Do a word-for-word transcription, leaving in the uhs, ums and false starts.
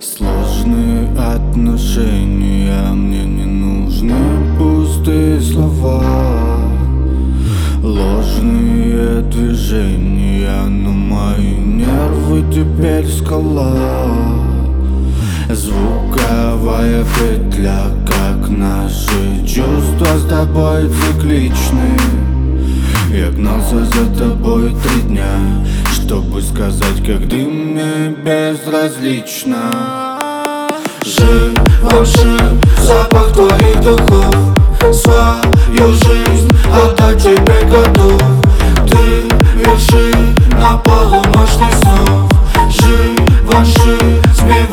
Сложные отношения, мне не нужны пустые слова. Ложные движения, но мои нервы теперь скала. Звуковая петля, как наши чувства с тобой цикличны. Я гнался за тобой три дня, чтобы сказать, как ты мне безразлична. Живоши, запах твоих духов, свою жизнь отдать тебе готов. Ты верши на полуночных снов. Живоши, спевай